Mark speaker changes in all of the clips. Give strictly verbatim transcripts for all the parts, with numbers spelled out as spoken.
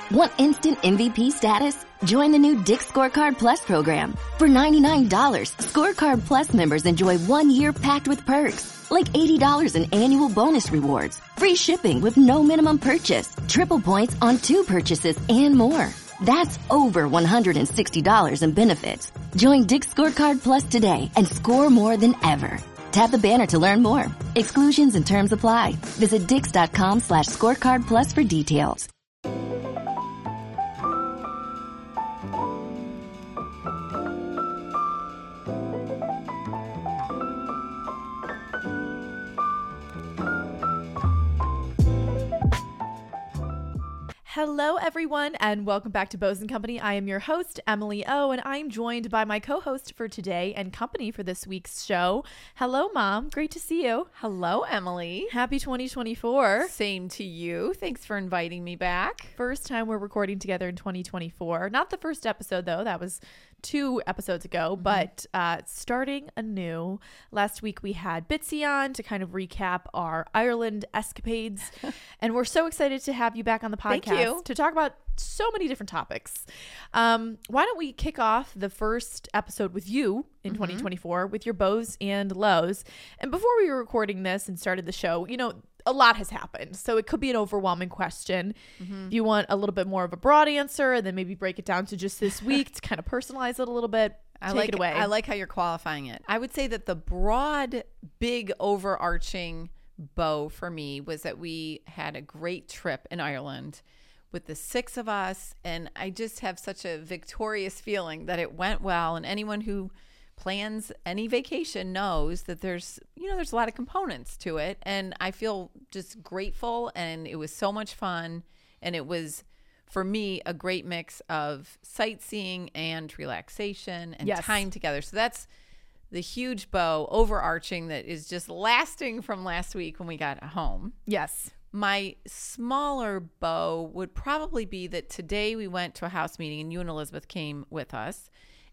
Speaker 1: Want instant M V P status? Join the new Dick's Scorecard Plus program. For ninety-nine dollars, Scorecard Plus members enjoy one year packed with perks, like eighty dollars in annual bonus rewards, free shipping with no minimum purchase, triple points on two purchases, and more. That's over one hundred sixty dollars in benefits. Join Dick's Scorecard Plus today and score more than ever. Tap the banner to learn more. Exclusions and terms apply. Visit dix.com slash scorecard plus for details.
Speaker 2: Hello, everyone, and welcome back to Bows and Company. I am your host, Emily O, and I'm joined by my co-host for today and company for this week's show. Hello, Mom. Great to see you.
Speaker 3: Hello, Emily.
Speaker 2: Happy twenty twenty-four.
Speaker 3: Same to you. Thanks for inviting me back.
Speaker 2: First time we're recording together in twenty twenty-four. Not the first episode, though. That was two episodes ago, mm-hmm. but uh, starting anew. Last week we had Bitsy on to kind of recap our Ireland escapades, and we're so excited to have you back on the podcast.
Speaker 3: Thank you.
Speaker 2: To talk about so many different topics. Um, why don't we kick off the first episode with you in mm-hmm. twenty twenty-four with your bows and lows. And before we were recording this and started the show, you know, a lot has happened. So it could be an overwhelming question. Mm-hmm. If you want a little bit more of a broad answer and then maybe break it down to just this week to kind of personalize it a little bit,
Speaker 3: I
Speaker 2: take
Speaker 3: like,
Speaker 2: it away.
Speaker 3: I like how you're qualifying it. I would say that the broad, big, overarching bow for me was that we had a great trip in Ireland with the six of us, and I just have such a victorious feeling that it went well. And anyone who plans any vacation knows that there's, you know, there's a lot of components to it, and I feel just grateful, and it was so much fun, and it was, for me, a great mix of sightseeing and relaxation and
Speaker 2: yes.
Speaker 3: time together. So that's the huge bow overarching that is just lasting from last week when we got home.
Speaker 2: Yes.
Speaker 3: My smaller bow would probably be that today we went to a house meeting and you and Elizabeth came with us.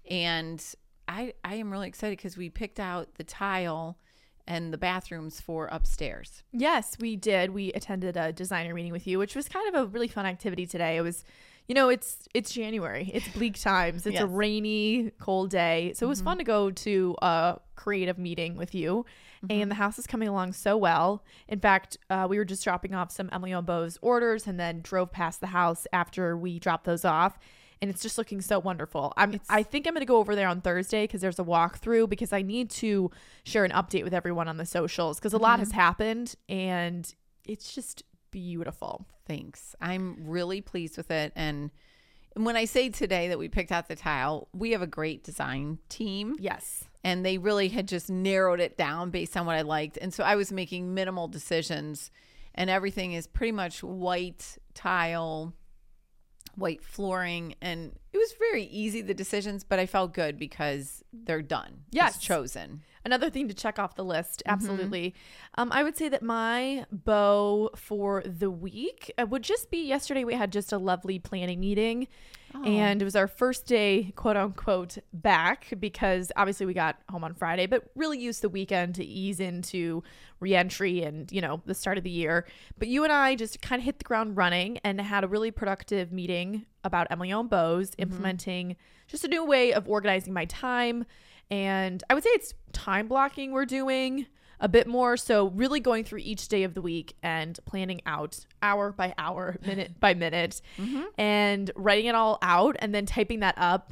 Speaker 3: And I I am really excited because we picked out the tile and the bathrooms for upstairs.
Speaker 2: Yes, we did. We attended a designer meeting with you, which was kind of a really fun activity today. It was, you know, it's it's January. It's bleak times. It's yes. a rainy, cold day. So it was mm-hmm. fun to go to a creative meeting with you. Mm-hmm. And the house is coming along so well. In fact, uh, we were just dropping off some Emily on Bows orders and then drove past the house after we dropped those off. And it's just looking so wonderful. I'm, I think I'm going to go over there on Thursday because there's a walkthrough, because I need to share an update with everyone on the socials because a lot mm-hmm. has happened and it's just beautiful.
Speaker 3: Thanks. I'm really pleased with it. And when I say today that we picked out the tile, we have a great design team.
Speaker 2: Yes.
Speaker 3: And they really had just narrowed it down based on what I liked. And so I was making minimal decisions, and everything is pretty much white tile, white flooring, and it was very easy, the decisions, but I felt good because they're done.
Speaker 2: Yes.
Speaker 3: It's chosen.
Speaker 2: Another thing to check off the list. Absolutely. Mm-hmm. Um, I would say that my bow for the week would just be yesterday we had just a lovely planning meeting. Oh. And it was our first day, quote unquote, back, because obviously we got home on Friday, but really used the weekend to ease into reentry and, you know, the start of the year. But you and I just kind of hit the ground running and had a really productive meeting about Emily on Bows, mm-hmm. implementing just a new way of organizing my time. And I would say it's time blocking we're doing a bit more. So really going through each day of the week and planning out hour by hour, minute by minute, mm-hmm. and writing it all out and then typing that up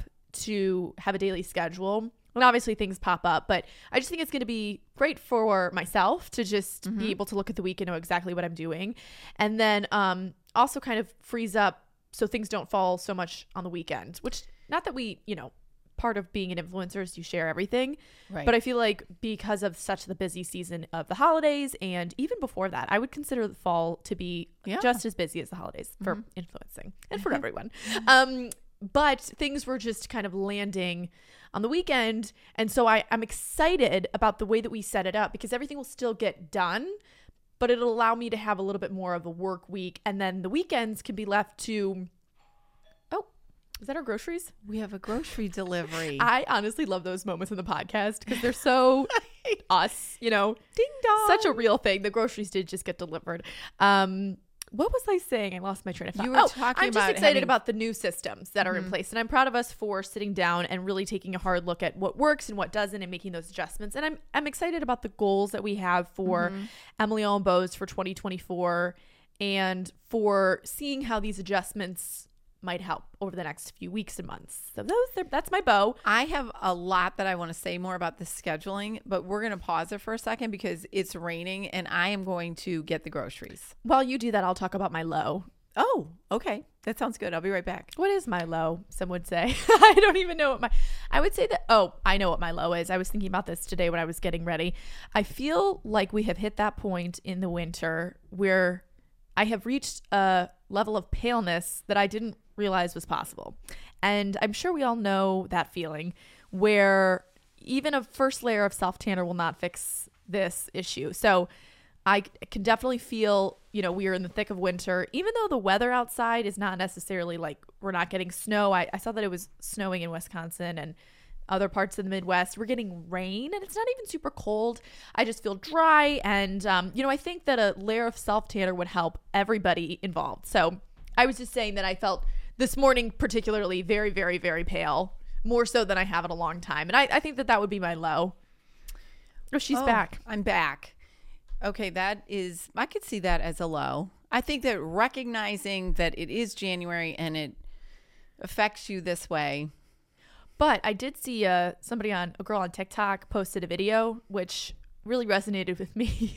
Speaker 2: to have a daily schedule. And obviously things pop up, but I just think it's going to be great for myself to just mm-hmm. be able to look at the week and know exactly what I'm doing. And then um, also kind of frees up so things don't fall so much on the weekend, which not that we, you know, part of being an influencer is you share everything. Right. But I feel like because of such the busy season of the holidays, and even before that, I would consider the fall to be yeah. just as busy as the holidays for mm-hmm. influencing and for everyone. Um, but things were just kind of landing on the weekend. And so I, I'm excited about the way that we set it up, because everything will still get done, but it'll allow me to have a little bit more of a work week. And then the weekends can be left to, oh, is that our groceries?
Speaker 3: We have a grocery delivery.
Speaker 2: I honestly love those moments in the podcast because they're so us, you know,
Speaker 3: ding dong.
Speaker 2: Such a real thing. The groceries did just get delivered. Um, what was I saying? I lost my train of thought.
Speaker 3: You were
Speaker 2: oh,
Speaker 3: talking
Speaker 2: I'm
Speaker 3: about
Speaker 2: just excited
Speaker 3: having-
Speaker 2: about the new systems that are mm-hmm. in place. And I'm proud of us for sitting down and really taking a hard look at what works and what doesn't and making those adjustments. And I'm I'm excited about the goals that we have for
Speaker 3: mm-hmm.
Speaker 2: Emily Ellen Bose for twenty twenty-four and for seeing how these adjustments might help over the next few weeks and months. So those that's my bow.
Speaker 3: I have a lot that I want to say more about the scheduling, but we're going to pause it for a second because it's raining and I am going to get the groceries.
Speaker 2: While you do that, I'll talk about my low.
Speaker 3: Oh, okay. That sounds good. I'll be right back.
Speaker 2: What is my low? Some would say. I don't even know what my, I would say that, oh, I know what my low is. I was thinking about this today when I was getting ready. I feel like we have hit that point in the winter where I have reached a level of paleness that I didn't realize was possible. And I'm sure we all know that feeling where even a first layer of self tanner will not fix this issue. So I can definitely feel, you know, we are in the thick of winter, even though the weather outside is not necessarily like we're not getting snow. I, I saw that it was snowing in Wisconsin and other parts of the Midwest. We're getting rain and it's not even super cold. I just feel dry. And, um, you know, I think that a layer of self tanner would help everybody involved. So I was just saying that I felt this morning particularly very, very, very pale, more so than I have in a long time. And I, I think that that would be my low. Oh, she's
Speaker 3: oh,
Speaker 2: back.
Speaker 3: I'm back. Okay, that is, I could see that as a low. I think that recognizing that it is January and it affects you this way.
Speaker 2: But I did see uh, somebody on, a girl on TikTok posted a video, which really resonated with me,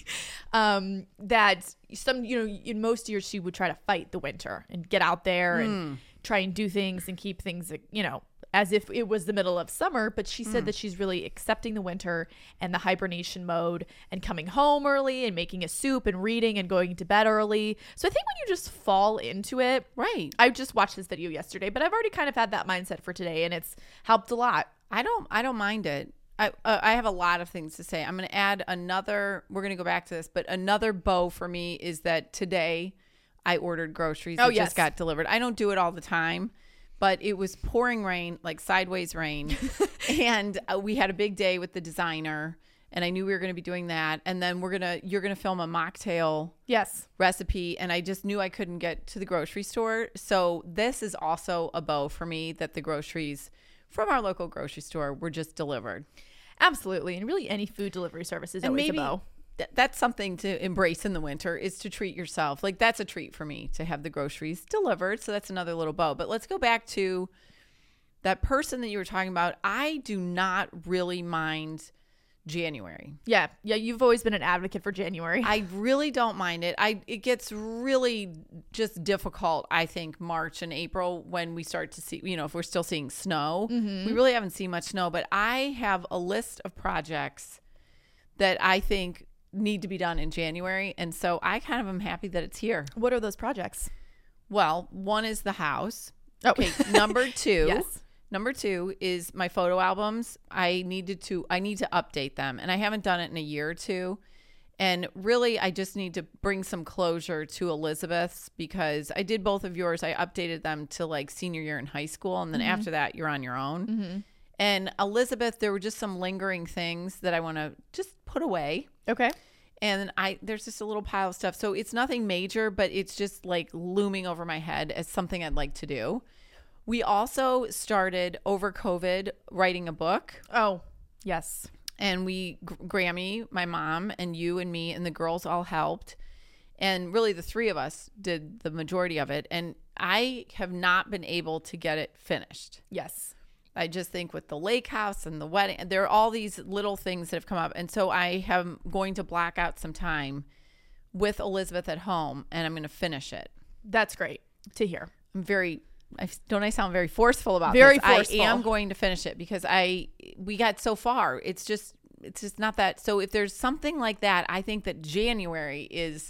Speaker 2: um, that some, you know, in most years she would try to fight the winter and get out there mm. and try and do things and keep things, you know, as if it was the middle of summer. But she said mm. that she's really accepting the winter and the hibernation mode and coming home early and making a soup and reading and going to bed early. So I think when you just fall into it,
Speaker 3: right.
Speaker 2: I just watched this video yesterday, but I've already kind of had that mindset for today and it's helped a lot.
Speaker 3: I don't, I don't mind it. I, uh, I have a lot of things to say. I'm going to add another, we're going to go back to this, but another bow for me is that today I ordered groceries
Speaker 2: oh,
Speaker 3: that
Speaker 2: yes.
Speaker 3: just got delivered. I don't do it all the time, but it was pouring rain, like sideways rain. and uh, we had a big day with the designer and I knew we were going to be doing that. And then we're going to, you're going to film a mocktail
Speaker 2: yes.
Speaker 3: recipe. And I just knew I couldn't get to the grocery store. So this is also a bow for me that the groceries from our local grocery store were just delivered.
Speaker 2: Absolutely. And really any food delivery service is and always
Speaker 3: maybe
Speaker 2: a bow.
Speaker 3: Th- that's something to embrace in the winter is to treat yourself. Like that's a treat for me to have the groceries delivered. So that's another little bow. But let's go back to that person that you were talking about. I do not really mind January.
Speaker 2: Yeah. Yeah. You've always been an advocate for January.
Speaker 3: I really don't mind it. I it gets really just difficult, I think, March and April when we start to see, you know, if we're still seeing snow. Mm-hmm. We really haven't seen much snow, but I have a list of projects that I think need to be done in January. And so I kind of am happy that it's here.
Speaker 2: What are those projects?
Speaker 3: Well, one is the house.
Speaker 2: Oh.
Speaker 3: Okay. Number two.
Speaker 2: Yes.
Speaker 3: Number two is my photo albums. I needed to, I need to update them and I haven't done it in a year or two. And really, I just need to bring some closure to Elizabeth's because I did both of yours. I updated them to like senior year in high school. And then mm-hmm. after that, you're on your own. Mm-hmm. And Elizabeth, there were just some lingering things that I want to just put away.
Speaker 2: Okay.
Speaker 3: And I, there's just a little pile of stuff. So it's nothing major, but it's just like looming over my head as something I'd like to do. We also started over COVID writing a book.
Speaker 2: Oh, yes.
Speaker 3: And we, Grammy, my mom, and you and me and the girls all helped. And really the three of us did the majority of it. And I have not been able to get it finished.
Speaker 2: Yes.
Speaker 3: I just think with the lake house and the wedding, there are all these little things that have come up. And so I am going to black out some time with Elizabeth at home and I'm going to finish it.
Speaker 2: That's great to hear.
Speaker 3: I'm very... I, don't I sound very forceful about
Speaker 2: very
Speaker 3: this?
Speaker 2: Forceful.
Speaker 3: I am going to finish it because I we got so far. It's just it's just not that. So if there's something like that, I think that January is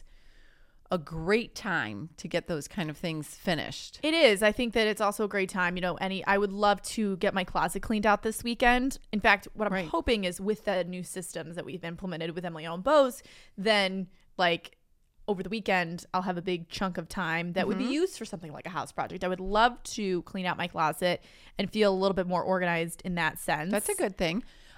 Speaker 3: a great time to get those kind of things finished.
Speaker 2: It is. I think that it's also a great time. You know, any I would love to get my closet cleaned out this weekend. In fact, what I'm right. hoping is with the new systems that we've implemented with Emily Ellen Bose, then like over the weekend, I'll have a big chunk of time that mm-hmm. would be used for something like a house project. I would love to clean out my closet and feel a little bit more organized in that sense.
Speaker 3: That's a good thing.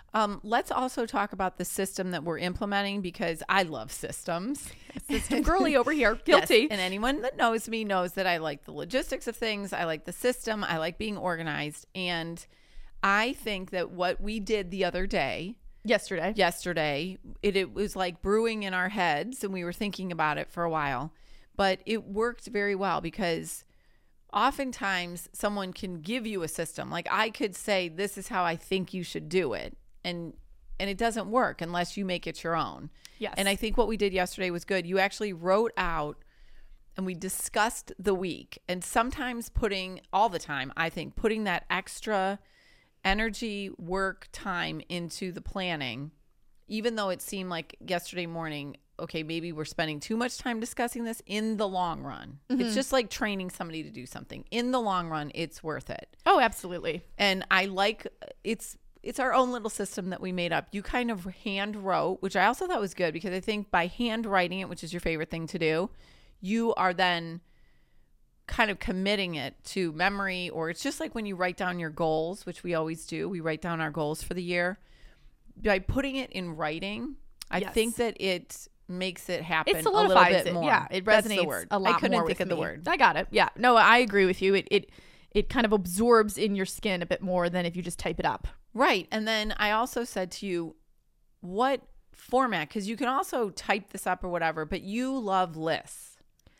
Speaker 3: Um, let's also talk about the system that we're implementing because I love systems.
Speaker 2: System girly over here. Guilty.
Speaker 3: Yes. And anyone that knows me knows that I like the logistics of things. I like the system. I like being organized. And I think that what we did the other day,
Speaker 2: Yesterday.
Speaker 3: yesterday, it, it was like brewing in our heads and we were thinking about it for a while, but it worked very well because oftentimes someone can give you a system. Like I could say, this is how I think you should do it. And and it doesn't work unless you make it your own.
Speaker 2: Yes.
Speaker 3: And I think what we did yesterday was good. You actually wrote out and we discussed the week. And sometimes putting, all the time, I think, putting that extra energy, work, time into the planning, even though it seemed like yesterday morning, okay, maybe we're spending too much time discussing this, in the long run. Mm-hmm. It's just like training somebody to do something. In the long run, it's worth it.
Speaker 2: Oh, absolutely.
Speaker 3: And I like, it's, it's our own little system that we made up. You kind of hand wrote, which I also thought was good because I think by hand writing it, which is your favorite thing to do, you are then kind of committing it to memory, or it's just like when you write down your goals, which we always do. We write down our goals for the year. By putting it in writing, I
Speaker 2: yes.
Speaker 3: think that it makes it happen
Speaker 2: it
Speaker 3: a little bit
Speaker 2: it.
Speaker 3: more.
Speaker 2: Yeah, it
Speaker 3: That's
Speaker 2: resonates
Speaker 3: the word.
Speaker 2: a lot
Speaker 3: I couldn't
Speaker 2: more
Speaker 3: think
Speaker 2: with
Speaker 3: of the
Speaker 2: me.
Speaker 3: word.
Speaker 2: I got it. Yeah. No, I agree with you. It it it kind of absorbs in your skin a bit more than if you just type it up.
Speaker 3: Right. And then I also said to you, what format? Because you can also type this up or whatever, but you love lists.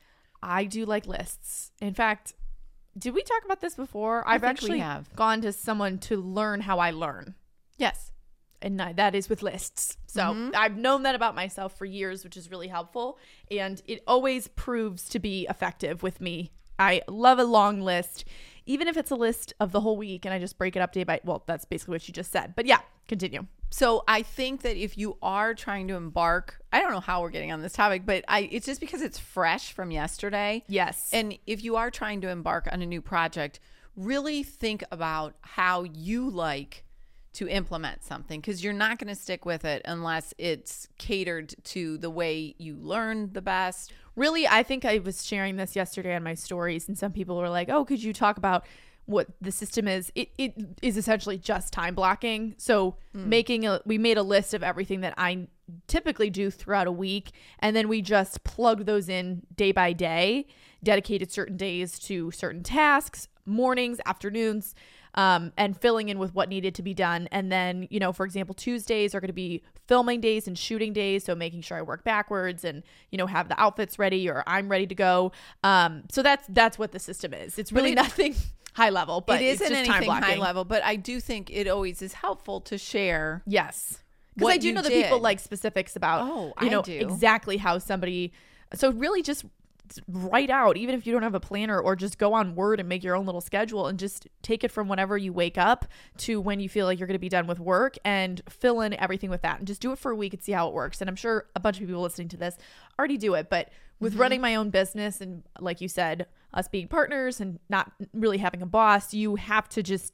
Speaker 2: I do like lists. In fact, did we talk about this before? I've
Speaker 3: think
Speaker 2: actually
Speaker 3: we have.
Speaker 2: gone to someone to learn how I learn.
Speaker 3: Yes.
Speaker 2: And that is with lists. So
Speaker 3: Mm-hmm.
Speaker 2: I've known that about myself for years, which is really helpful. And it always proves to be effective with me. I love a long list, even if it's a list of the whole week and I just break it up day by, well, that's basically what you just said. But yeah, continue.
Speaker 3: So I think that if you are trying to embark, I don't know how we're getting on this topic, but I it's just because it's fresh from yesterday.
Speaker 2: Yes.
Speaker 3: And if you are trying to embark on a new project, really think about how you like to implement something, because you're not going to stick with it unless it's catered to the way you learn the best.
Speaker 2: Really, I think I was sharing this yesterday on my stories, and some people were like, oh, could you talk about what the system is? It it is essentially just time blocking. So mm. making a, we made a list of everything that I typically do throughout a week, and then we just plugged those in day by day, dedicated certain days to certain tasks, mornings, afternoons, um, and filling in with what needed to be done. And then, you know, for example, Tuesdays are going to be filming days and shooting days. So making sure I work backwards and, you know, have the outfits ready or I'm ready to go. Um, so that's, that's what the system is. It's really
Speaker 3: it,
Speaker 2: nothing high level, but
Speaker 3: it isn't
Speaker 2: it's just
Speaker 3: anything
Speaker 2: time
Speaker 3: high level, but I do think it always is helpful to share.
Speaker 2: Yes. Because I do know that
Speaker 3: did.
Speaker 2: people like specifics about,
Speaker 3: oh,
Speaker 2: you know,
Speaker 3: I do.
Speaker 2: exactly how somebody, so really just write out, even if you don't have a planner, or just go on Word and make your own little schedule and just take it from whenever you wake up to when you feel like you're going to be done with work, and fill in everything with that and just do it for a week and see how it works. And I'm sure a bunch of people listening to this already do it, but with mm-hmm. running my own business and, like you said, us being partners and not really having a boss, you have to just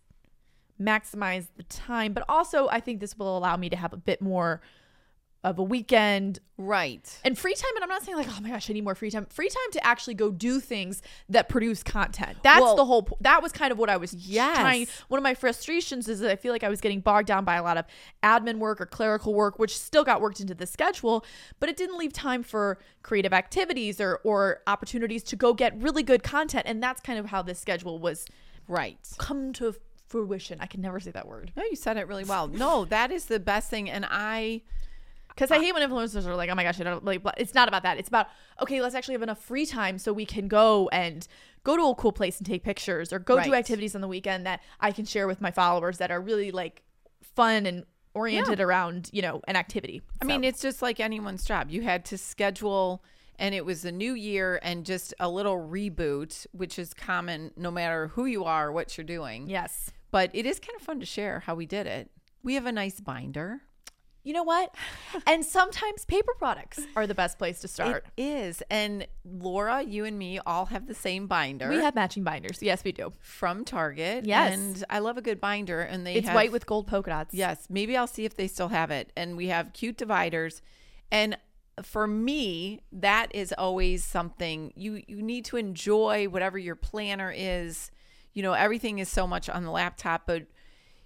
Speaker 2: maximize the time. But also I think this will allow me to have a bit more of a weekend,
Speaker 3: right,
Speaker 2: and free time. And I'm not saying like, oh my gosh, I need more free time. Free time to actually go do things that produce content. That's
Speaker 3: well,
Speaker 2: the whole po- that was kind of what I was
Speaker 3: yes.
Speaker 2: trying. One of my frustrations is that I feel like I was getting bogged down by a lot of admin work or clerical work, which still got worked into the schedule, but it didn't leave time for creative activities or or opportunities to go get really good content. And that's kind of how this schedule was
Speaker 3: right
Speaker 2: come to fruition. I can never say that word.
Speaker 3: No, you said it really well. No, that is the best thing. And I
Speaker 2: Because I hate when influencers are like, oh my gosh, I don't like, it's not about that. It's about, okay, let's actually have enough free time so we can go and go to a cool place and take pictures, or go
Speaker 3: right.
Speaker 2: do activities on the weekend that I can share with my followers that are really like fun and oriented yeah. around, you know, an activity.
Speaker 3: I so. mean, it's just like anyone's job. You had to schedule, and it was the new year and just a little reboot, which is common no matter who you are, what you're doing.
Speaker 2: Yes.
Speaker 3: But it is kind of fun to share how we did it. We have a nice binder.
Speaker 2: You know what? And sometimes paper products are the best place to start.
Speaker 3: It is. And Laura, you and me all have the same binder.
Speaker 2: We have matching binders. Yes, we do.
Speaker 3: From Target.
Speaker 2: Yes.
Speaker 3: And I love a good binder. And they
Speaker 2: It's
Speaker 3: have,
Speaker 2: white with gold polka dots.
Speaker 3: Yes. Maybe I'll see if they still have it. And we have cute dividers. And for me, that is always something you, you need to enjoy whatever your planner is. You know, everything is so much on the laptop, but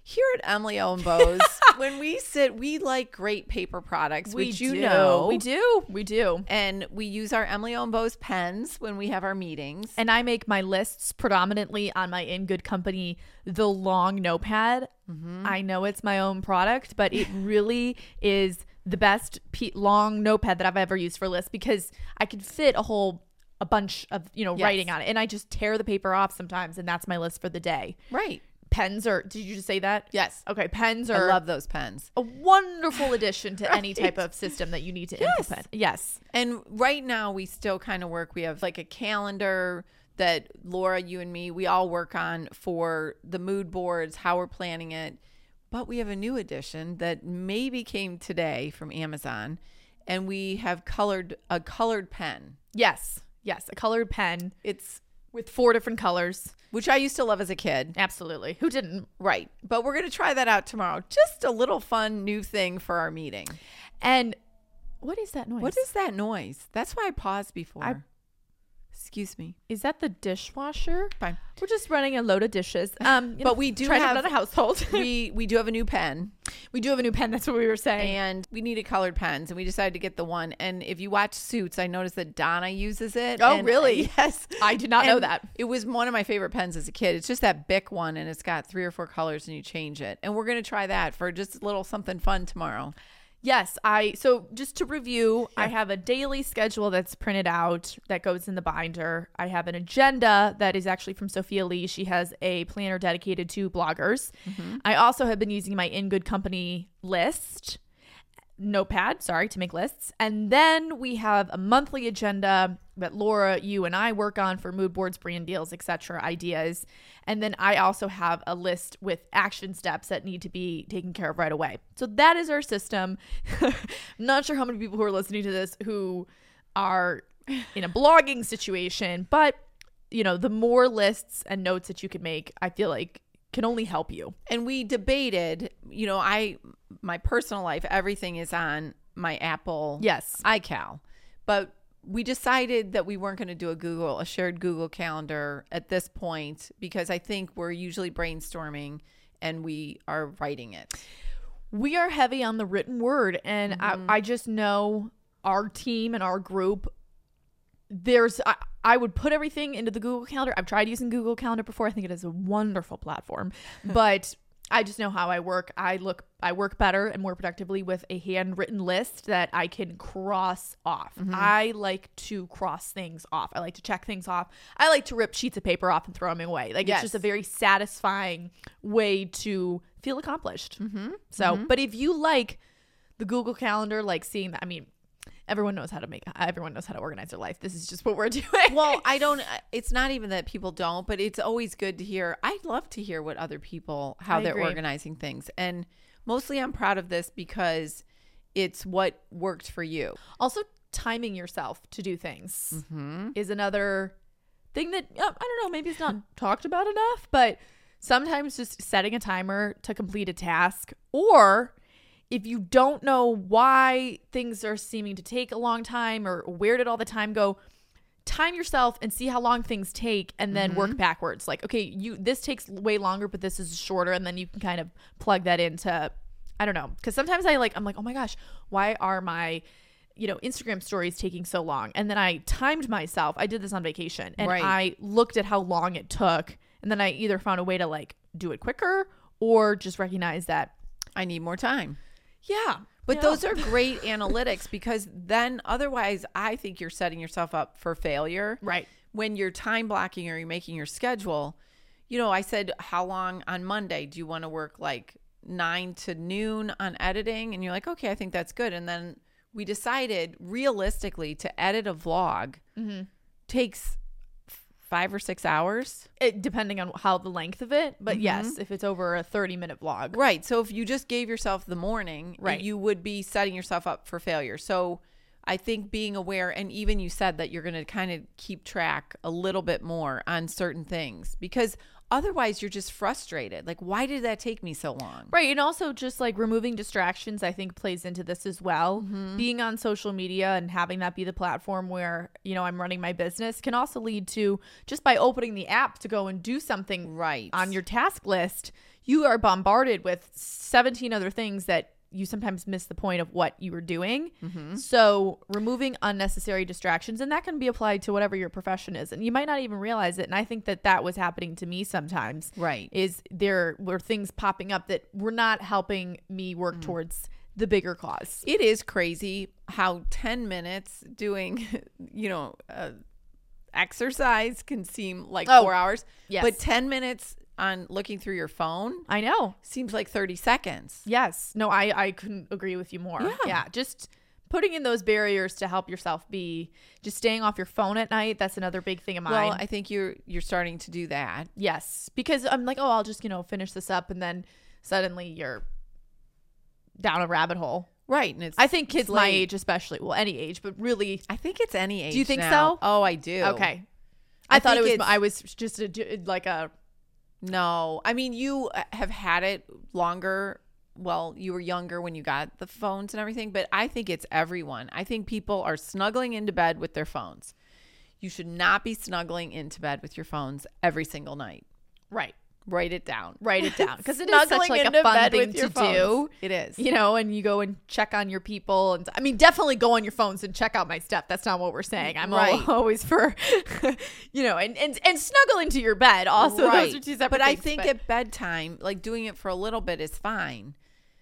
Speaker 3: Here at Emily O and Bo's, when we sit, we like great paper products,
Speaker 2: We
Speaker 3: which you
Speaker 2: do.
Speaker 3: know.
Speaker 2: We do. We do.
Speaker 3: And we use our Emily O and Bo's pens when we have our meetings.
Speaker 2: And I make my lists predominantly on my In Good Company, the long notepad. Mm-hmm. I know it's my own product, but it really is the best pe- long notepad that I've ever used for lists because I could fit a whole a bunch of, you know,
Speaker 3: Yes.
Speaker 2: writing on it. And I just tear the paper off sometimes, and that's my list for the day.
Speaker 3: Right.
Speaker 2: Pens are, did you just say that?
Speaker 3: Yes.
Speaker 2: Okay, pens
Speaker 3: I
Speaker 2: are
Speaker 3: love those pens.
Speaker 2: a wonderful addition to any
Speaker 3: Right.
Speaker 2: type of system that you need to
Speaker 3: Yes.
Speaker 2: implement. Yes.
Speaker 3: And right now we still kind of work. We have like a calendar that Laura, you and me, we all work on for the mood boards, how we're planning it. But we have a new edition that maybe came today from Amazon, and we have colored a colored pen.
Speaker 2: Yes. Yes. A colored pen
Speaker 3: It's
Speaker 2: with four different colors.
Speaker 3: which I used to love as a kid.
Speaker 2: Absolutely. Who didn't?
Speaker 3: Right. But we're going to try that out tomorrow. Just a little fun new thing for our meeting.
Speaker 2: And what is that noise?
Speaker 3: What is that noise? That's why I paused before.
Speaker 2: I-
Speaker 3: Excuse me.
Speaker 2: Is that the dishwasher?
Speaker 3: Fine.
Speaker 2: We're just running a load of dishes. Um, you
Speaker 3: But
Speaker 2: know,
Speaker 3: we do
Speaker 2: trying to
Speaker 3: have-
Speaker 2: run a household.
Speaker 3: we we do have a new pen.
Speaker 2: we do have a new pen. That's what we were saying.
Speaker 3: And we needed colored pens, and we decided to get the one. And if you watch Suits, I noticed that Donna uses it.
Speaker 2: Oh,
Speaker 3: And-
Speaker 2: really?
Speaker 3: Yes.
Speaker 2: I did not know
Speaker 3: And
Speaker 2: that.
Speaker 3: It was one of my favorite pens as a kid. It's just that Bic one, and it's got three or four colors, and you change it. And we're going to try that for just a little something fun tomorrow.
Speaker 2: Yes, I so just to review, I have a daily schedule that's printed out that goes in the binder. I have an agenda that is actually from Sophia Lee. She has a planner dedicated to bloggers. I also have been using my In Good Company list notepad, sorry, to make lists. And then we have a monthly agenda that Laura, you and I work on for mood boards, brand deals, et cetera, ideas. And then I also have a list with action steps that need to be taken care of right away. So that is our system. I'm not sure how many people who are listening to this who are in a blogging situation, but you know, the more lists and notes that you can make, I feel like can only help you.
Speaker 3: And we debated, you know, I, my personal life, everything is on my Apple
Speaker 2: Yes.
Speaker 3: iCal. But we decided that we weren't going to do a Google, a shared Google Calendar at this point, because I think we're usually brainstorming and we are writing it.
Speaker 2: We are heavy on the written word, and
Speaker 3: Mm-hmm.
Speaker 2: I, I just know our team and our group, there's I, I would put everything into the Google Calendar. I've tried using Google Calendar before. I think it is a wonderful platform, but I just know how I work. I look I work better and more productively with a handwritten list that I can cross off.
Speaker 3: Mm-hmm.
Speaker 2: I like to cross things off. I like to check things off. I like to rip sheets of paper off and throw them away. Like
Speaker 3: Yes.
Speaker 2: it's just a very satisfying way to feel accomplished. Mm-hmm. So,
Speaker 3: Mm-hmm.
Speaker 2: but if you like the Google Calendar, like seeing that, I mean, everyone knows how to make, everyone knows how to organize their life. This is just what we're doing.
Speaker 3: Well, I don't, it's not even that people don't, but it's always good to hear. I'd love to hear what other people, how
Speaker 2: I
Speaker 3: they're
Speaker 2: agree.
Speaker 3: organizing things. And mostly I'm proud of this because it's what worked for you.
Speaker 2: Also, timing yourself to do things
Speaker 3: Mm-hmm.
Speaker 2: is another thing that, uh, I don't know, maybe it's not talked about enough, but sometimes just setting a timer to complete a task, or if you don't know why things are seeming to take a long time or where did all the time go, time yourself and see how long things take and then work backwards. Like, okay, you this takes way longer, but this is shorter, and then you can kind of plug that into, I don't know. Because sometimes I like, I'm like, oh my gosh, why are my, you know, Instagram stories taking so long? And then I timed myself. I did this on vacation, and
Speaker 3: Right.
Speaker 2: I looked at how long it took, and then I either found a way to like do it quicker or just recognize that,
Speaker 3: I need more time.
Speaker 2: yeah.
Speaker 3: But
Speaker 2: you know.
Speaker 3: those are great analytics, because then otherwise I think you're setting yourself up for failure.
Speaker 2: Right.
Speaker 3: When you're time blocking or you're making your schedule, you know, I said, how long on Monday do you want to work? Like nine to noon on editing? And you're like, okay, I think that's good. And then we decided realistically to edit a vlog takes f- five or six hours.
Speaker 2: It, depending on how the length of it, but yes, if it's over a thirty minute vlog.
Speaker 3: Right. So if you just gave yourself the morning,
Speaker 2: Right.
Speaker 3: you would be setting yourself up for failure. So I think being aware, and even you said that you're going to kind of keep track a little bit more on certain things, because otherwise you're just frustrated. Like, why did that take me so long?
Speaker 2: Right. And also just like removing distractions, I think plays into this as well. Mm-hmm. Being on social media and having that be the platform where, you know, I'm running my business can also lead to, just by opening the app to go and do something
Speaker 3: right
Speaker 2: on your task list, you are bombarded with seventeen other things that you sometimes miss the point of what you were doing. Mm-hmm. So removing unnecessary distractions, and that can be applied to whatever your profession is. And you might not even realize it. And I think that that was happening to me sometimes.
Speaker 3: Right.
Speaker 2: Is there were things popping up that were not helping me work mm. towards the bigger cause.
Speaker 3: It is crazy how ten minutes doing, you know, uh, exercise can seem like oh, four hours.
Speaker 2: Yes.
Speaker 3: But ten minutes on looking through your phone,
Speaker 2: I know,
Speaker 3: seems like thirty seconds.
Speaker 2: Yes. No, I, I couldn't agree with you more.
Speaker 3: Yeah.
Speaker 2: yeah. Just putting in those barriers to help yourself be just staying off your phone at night. That's another big thing of mine.
Speaker 3: Well, I think you're, you're starting to do that.
Speaker 2: Yes. Because I'm like, oh, I'll just, you know, finish this up. And then suddenly you're down a rabbit hole.
Speaker 3: Right. And it's,
Speaker 2: I think kids
Speaker 3: late.
Speaker 2: my age, especially, well, any age, but really,
Speaker 3: I think it's any age.
Speaker 2: Do you think
Speaker 3: now.
Speaker 2: so?
Speaker 3: Oh, I do.
Speaker 2: Okay. I, I thought it was,
Speaker 3: it's,
Speaker 2: I was just a, like a,
Speaker 3: No, I mean, you have had it longer. Well, you were younger when you got the phones and everything, but I think it's everyone. I think people are snuggling into bed with their phones. You should not be snuggling into bed with your phones every single night.
Speaker 2: Right.
Speaker 3: Write it down.
Speaker 2: Write it down. Because it is such like a fun thing to phones. do.
Speaker 3: It is.
Speaker 2: You know, and you go and check on your people. And I mean, definitely go on your phones and check out my stuff. That's not what we're saying. I'm
Speaker 3: right.
Speaker 2: always for, you know, and, and, and snuggle into your bed. Also,
Speaker 3: right.
Speaker 2: those are two separate
Speaker 3: But
Speaker 2: things,
Speaker 3: I think
Speaker 2: but.
Speaker 3: at bedtime, like doing it for a little bit is fine.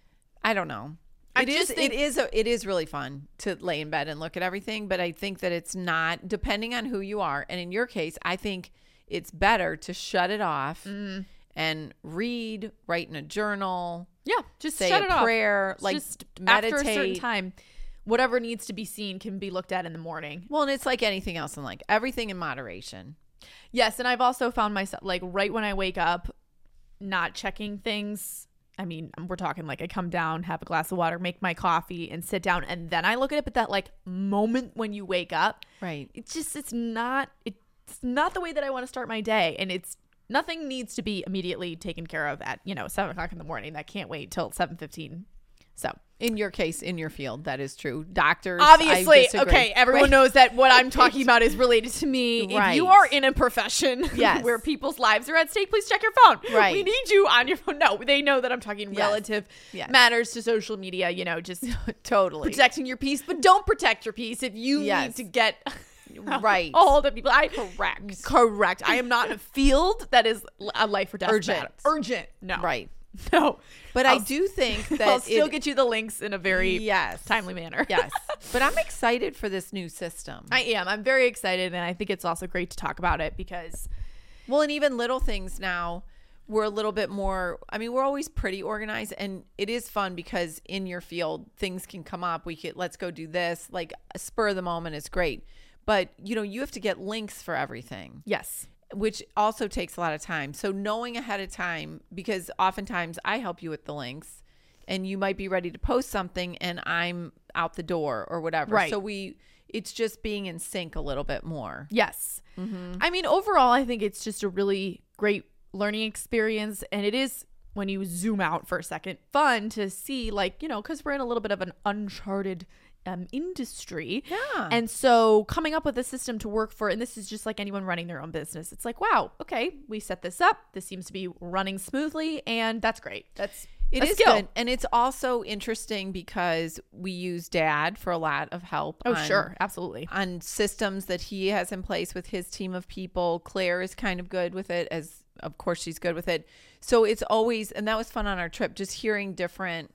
Speaker 3: I don't know.
Speaker 2: I
Speaker 3: it is.
Speaker 2: think-
Speaker 3: it is. A, it is really fun to lay in bed and look at everything. But I think that it's not, depending on who you are. And in your case, I think it's better to shut it off. Mm. And read, write in a journal.
Speaker 2: Yeah, just
Speaker 3: say
Speaker 2: shut
Speaker 3: a
Speaker 2: it
Speaker 3: prayer,
Speaker 2: off.
Speaker 3: like
Speaker 2: just
Speaker 3: meditate.
Speaker 2: After a certain time, whatever needs to be seen can be looked at in the morning.
Speaker 3: Well, and it's like anything else in life, everything in moderation.
Speaker 2: Yes, and I've also found myself, like, right when I wake up, not checking things. I mean, we're talking like I come down, have a glass of water, make my coffee, and sit down, and then I look at it. But that like moment when you wake up,
Speaker 3: right?
Speaker 2: It's just it's not it's not the way that I want to start my day, and it's. Nothing needs to be immediately taken care of at, you know, seven o'clock in the morning. That can't wait till seven fifteen. So
Speaker 3: in your case, in your field, that is true. Doctors,
Speaker 2: obviously, okay, everyone right. knows that what I'm talking about is related to me.
Speaker 3: Right.
Speaker 2: If you are in a profession
Speaker 3: yes.
Speaker 2: where people's lives are at stake, please check your phone.
Speaker 3: Right.
Speaker 2: We need you on your phone. No, they know that I'm talking
Speaker 3: yes.
Speaker 2: relative
Speaker 3: yes.
Speaker 2: matters to social media, you know, just
Speaker 3: totally
Speaker 2: protecting your peace. But don't protect your peace if you
Speaker 3: yes.
Speaker 2: need to get...
Speaker 3: right.
Speaker 2: All the people. I
Speaker 3: correct.
Speaker 2: Correct. I am not in a field that is a life or death
Speaker 3: urgent.
Speaker 2: matter. Urgent. No.
Speaker 3: Right.
Speaker 2: No.
Speaker 3: But
Speaker 2: I'll,
Speaker 3: I do think that
Speaker 2: I'll still
Speaker 3: it,
Speaker 2: get you the links in a very
Speaker 3: yes.
Speaker 2: timely manner.
Speaker 3: Yes. But I'm excited for this new system.
Speaker 2: I am. I'm very excited, and I think it's also great to talk about it because
Speaker 3: well, and even little things now we're a little bit more, I mean, we're always pretty organized, and it is fun because in your field things can come up. We could let's go do this, like a spur of the moment is great. But, you know, you have to get links for everything.
Speaker 2: Yes.
Speaker 3: Which also takes a lot of time. So knowing ahead of time, because oftentimes I help you with the links and you might be ready to post something and I'm out the door or whatever.
Speaker 2: Right.
Speaker 3: So we, it's just being in sync a little bit more.
Speaker 2: Yes. Mm-hmm. I mean, overall, I think it's just a really great learning experience. And it is, when you zoom out for a second, fun to see, like, you know, because we're in a little bit of an uncharted Um, industry.
Speaker 3: Yeah.
Speaker 2: And so coming up with a system to work for, and this is just like anyone running their own business. It's like, wow, okay, we set this up. This seems to be running smoothly, and that's great. That's
Speaker 3: it
Speaker 2: a
Speaker 3: is
Speaker 2: skill.
Speaker 3: good. And it's also interesting because we use Dad for a lot of help.
Speaker 2: Oh,
Speaker 3: on,
Speaker 2: sure. Absolutely.
Speaker 3: On systems that he has in place with his team of people. Claire is kind of good with it, as of course she's good with it. So it's always, and that was fun on our trip, just hearing different,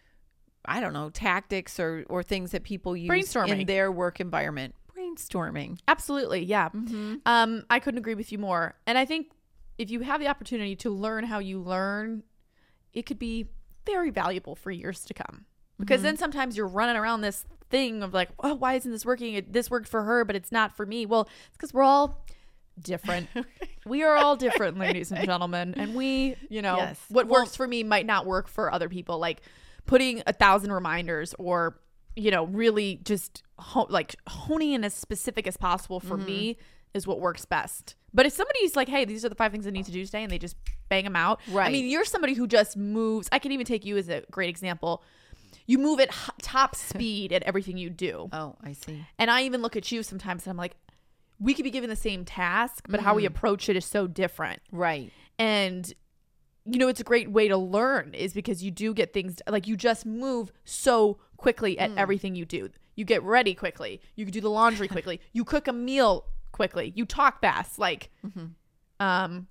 Speaker 3: I don't know, tactics or, or things that people use
Speaker 2: Brainstorming.
Speaker 3: in their work environment. Brainstorming.
Speaker 2: Absolutely. Yeah.
Speaker 3: Mm-hmm.
Speaker 2: Um, I couldn't agree with you more. And I think if you have the opportunity to learn how you learn, it could be very valuable for years to come. Because mm-hmm. then sometimes you're running around this thing of like, oh, why isn't this working? It, this worked for her, but it's not for me. Well, it's because we're all different. We are all different, ladies and gentlemen. And we, you know,
Speaker 3: yes.
Speaker 2: what
Speaker 3: well,
Speaker 2: works for me might not work for other people. Like, putting a thousand reminders or you know, really just ho- like honing in as specific as possible for mm-hmm. me is what works best. But if somebody's like, hey, these are the five things I need to do today, and they just bang them out.
Speaker 3: Right.
Speaker 2: I mean, you're somebody who just moves. I can even take you as a great example. You move at h- top speed at everything you do.
Speaker 3: Oh, I see.
Speaker 2: And I even look at you sometimes and I'm like, we could be given the same task, but mm. how we approach it is so different.
Speaker 3: Right.
Speaker 2: And, you know, it's a great way to learn is because you do get things like you just move so quickly at mm. everything you do. You get ready quickly. You can do the laundry quickly. You cook a meal quickly. You talk fast. Like, mm-hmm. um,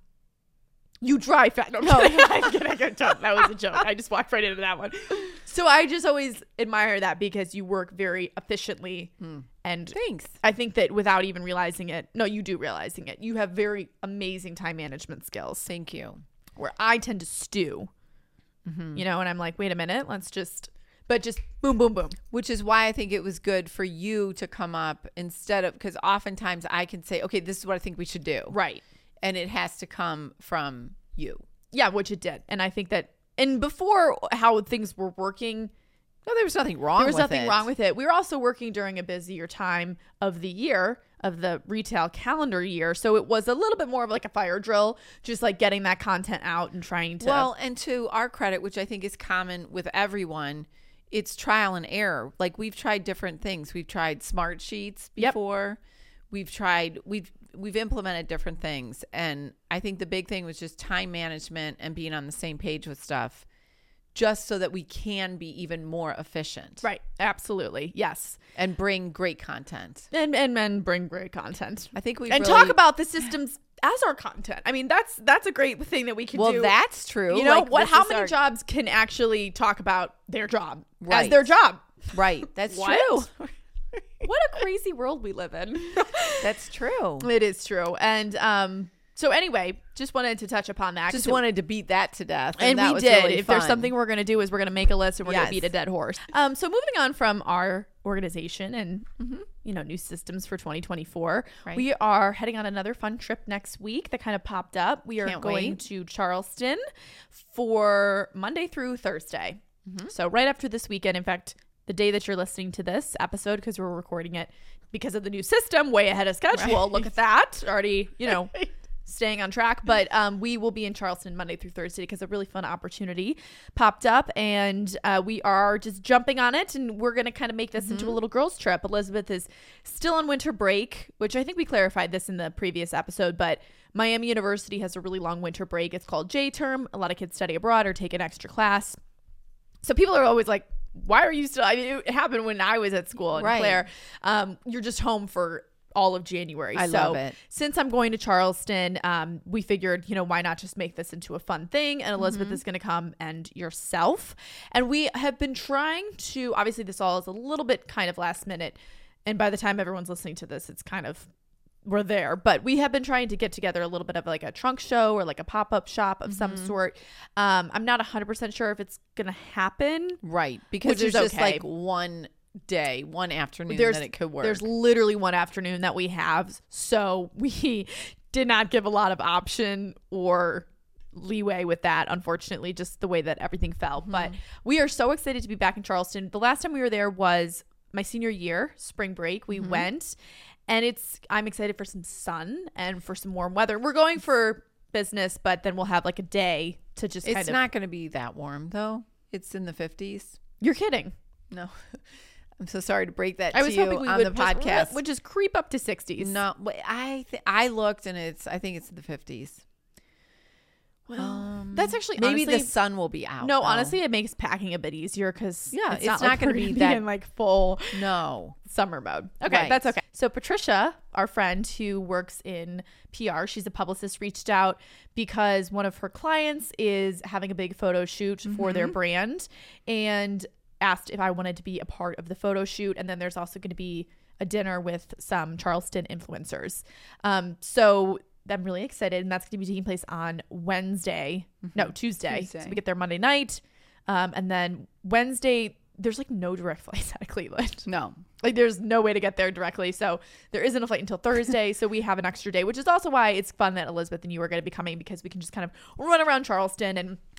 Speaker 2: you drive fast. No, I'm kidding. I'm kidding. I got joke. That was a joke. I just walked right into that one. So I just always admire that because you work very efficiently. Hmm. And
Speaker 3: thanks.
Speaker 2: I think that without even realizing it, no, you do realizing it. You have very amazing time management skills.
Speaker 3: Thank you.
Speaker 2: Where I tend to stew, mm-hmm. you know, and I'm like, wait a minute, let's just, but just boom, boom, boom.
Speaker 3: Which is why I think it was good for you to come up instead of, because oftentimes I can say, okay, this is what I think we should do.
Speaker 2: Right.
Speaker 3: And it has to come from you.
Speaker 2: Yeah, which it did. And I think that, and before how things were working,
Speaker 3: no, there was nothing wrong
Speaker 2: there was
Speaker 3: with
Speaker 2: nothing
Speaker 3: it.
Speaker 2: wrong with it. We were also working during a busier time of the year, of the retail calendar year. So it was a little bit more of like a fire drill, just like getting that content out and trying to.
Speaker 3: Well, and to our credit, which I think is common with everyone, it's trial and error. Like we've tried different things. We've tried smart sheets before. Yep. We've tried, we've, we've implemented different things. And I think the big thing was just time management and being on the same page with stuff, just so that we can be even more efficient.
Speaker 2: Right. Absolutely. Yes.
Speaker 3: And bring great content.
Speaker 2: And and, and bring great content.
Speaker 3: I think we
Speaker 2: And
Speaker 3: really,
Speaker 2: talk about the systems as our content. I mean, that's that's a great thing that we can
Speaker 3: well,
Speaker 2: do.
Speaker 3: Well, that's true.
Speaker 2: You know,
Speaker 3: like,
Speaker 2: what? How many
Speaker 3: our...
Speaker 2: jobs can actually talk about their job
Speaker 3: right.
Speaker 2: as their job?
Speaker 3: Right. That's
Speaker 2: what?
Speaker 3: true.
Speaker 2: What a crazy world we live in.
Speaker 3: That's true.
Speaker 2: It is true. And um, so anyway, just wanted to touch upon that.
Speaker 3: Just wanted to beat that to death. And,
Speaker 2: and
Speaker 3: that
Speaker 2: we
Speaker 3: was
Speaker 2: did.
Speaker 3: Really
Speaker 2: if
Speaker 3: fun.
Speaker 2: there's something we're going to do is we're going to make a list and we're
Speaker 3: yes.
Speaker 2: going to beat a dead horse. Um, so moving on from our organization and, mm-hmm. you know, new systems for twenty twenty-four, right. we are heading on another fun trip next week that kind of popped up. We are
Speaker 3: Can't
Speaker 2: going
Speaker 3: wait.
Speaker 2: to Charleston for Monday through Thursday. Mm-hmm. So right after this weekend, in fact, the day that you're listening to this episode, because we're recording it because of the new system, way ahead of schedule. Right. Look at that. Already, you know, right. staying on track. But um, we will be in Charleston Monday through Thursday because a really fun opportunity popped up. And uh, we are just jumping on it. And we're going to kind of make this mm-hmm. into a little girls trip. Elizabeth is still on winter break, which I think we clarified this in the previous episode. But Miami University has a really long winter break. It's called J-term. A lot of kids study abroad or take an extra class. So people are always like, why are you still, I mean, it happened when I was at school in
Speaker 3: right.
Speaker 2: Claire. Um, you're just home for all of January.
Speaker 3: I
Speaker 2: so
Speaker 3: love it.
Speaker 2: Since I'm going to Charleston, um, we figured, you know, why not just make this into a fun thing? And Elizabeth mm-hmm. is going to come and yourself. And we have been trying to, obviously this all is a little bit kind of last minute. And by the time everyone's listening to this, it's kind of, we're there, but we have been trying to get together a little bit of like a trunk show or like a pop-up shop of mm-hmm. some sort. Um, I'm not one hundred percent sure if it's going to happen.
Speaker 3: Right. Because there's just okay. like one day, one afternoon
Speaker 2: there's,
Speaker 3: that it could work.
Speaker 2: There's literally one afternoon that we have. So we did not give a lot of option or leeway with that, unfortunately, just the way that everything fell. Mm-hmm. But we are so excited to be back in Charleston. The last time we were there was my senior year, spring break. We mm-hmm. went. And it's, I'm excited for some sun and for some warm weather. We're going for business, but then we'll have like a day to just
Speaker 3: it's
Speaker 2: kind of.
Speaker 3: It's not going to be that warm though. It's in the fifties.
Speaker 2: You're kidding.
Speaker 3: No. I'm so sorry to break that
Speaker 2: I
Speaker 3: to
Speaker 2: was
Speaker 3: you
Speaker 2: hoping we
Speaker 3: on
Speaker 2: would
Speaker 3: the
Speaker 2: just,
Speaker 3: podcast.
Speaker 2: Would just creep up to sixties.
Speaker 3: No, I th- I looked and it's, I think it's in the fifties.
Speaker 2: Well, um, that's actually
Speaker 3: maybe
Speaker 2: honestly,
Speaker 3: the sun will be out.
Speaker 2: No,
Speaker 3: though.
Speaker 2: honestly, it makes packing a bit easier because
Speaker 3: yeah,
Speaker 2: it's,
Speaker 3: it's
Speaker 2: not,
Speaker 3: not
Speaker 2: like
Speaker 3: going to be
Speaker 2: be
Speaker 3: that
Speaker 2: in like full
Speaker 3: no
Speaker 2: summer mode. Okay,
Speaker 3: right.
Speaker 2: That's okay. So Patricia, our friend who works in P R, she's a publicist, reached out because one of her clients is having a big photo shoot mm-hmm. for their brand and asked if I wanted to be a part of the photo shoot. And then there's also going to be a dinner with some Charleston influencers. Um, so I'm really excited, and that's going to be taking place on Wednesday. Mm-hmm. No, Tuesday. Tuesday. So we get there Monday night, um, and then Wednesday. There's like no direct flights out of Cleveland.
Speaker 3: No,
Speaker 2: like there's no way to get there directly. So there isn't a flight until Thursday. So we have an extra day, which is also why it's fun that Elizabeth and you are going to be coming because we can just kind of run around Charleston and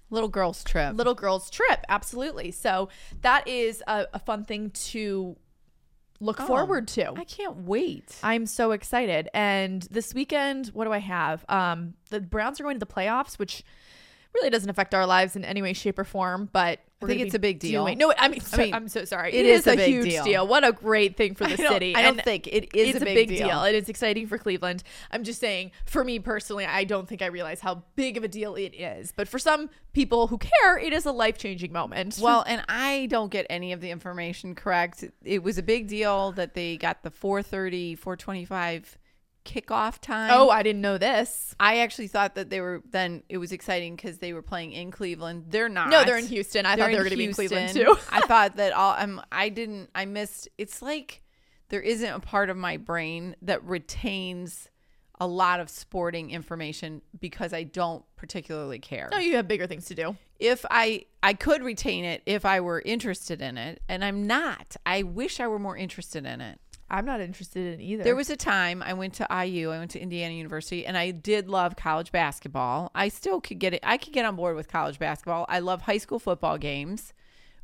Speaker 3: Little girls trip.
Speaker 2: Little girls trip. Absolutely. So that is a, a fun thing to look
Speaker 3: Oh,
Speaker 2: forward to.
Speaker 3: I can't wait.
Speaker 2: I'm so excited. And this weekend, what do I have? Um, the Browns are going to the playoffs, which really doesn't affect our lives in any way, shape, or form. But
Speaker 3: I think it's a big deal.
Speaker 2: Doing, no, I mean, so,
Speaker 3: I mean,
Speaker 2: I'm so sorry.
Speaker 3: it
Speaker 2: It
Speaker 3: is
Speaker 2: is,
Speaker 3: a
Speaker 2: a,
Speaker 3: big
Speaker 2: huge
Speaker 3: deal.
Speaker 2: deal. What a great thing for the
Speaker 3: I don't,
Speaker 2: city.
Speaker 3: I don't
Speaker 2: And
Speaker 3: think it is
Speaker 2: it's
Speaker 3: a big, deal.
Speaker 2: and it's exciting for Cleveland. I'm just saying, for me personally, I don't think I realize how big of a deal it is. But for some people who care, it is a life-changing moment.
Speaker 3: Well, and I don't get any of the information correct. It was a big deal that they got the four thirty, four twenty-five kickoff time.
Speaker 2: oh, I didn't know this.
Speaker 3: I actually thought that they were then it was exciting because they were playing in Cleveland. They're not.
Speaker 2: No, they're in Houston. I
Speaker 3: They're
Speaker 2: thought they
Speaker 3: in
Speaker 2: were going to be in Cleveland
Speaker 3: Houston.
Speaker 2: too.
Speaker 3: I thought that all um I didn't I missed it's like there isn't a part of my brain that retains a lot of sporting information because I don't particularly care.
Speaker 2: No, you have bigger things to do.
Speaker 3: If I I could retain it if I were interested in it, and I'm not. I wish I were more interested in it.
Speaker 2: I'm not interested in either.
Speaker 3: There was a time I went to I U, I went to Indiana University, and I did love college basketball. I still could get it. I could get on board with college basketball. I love high school football games,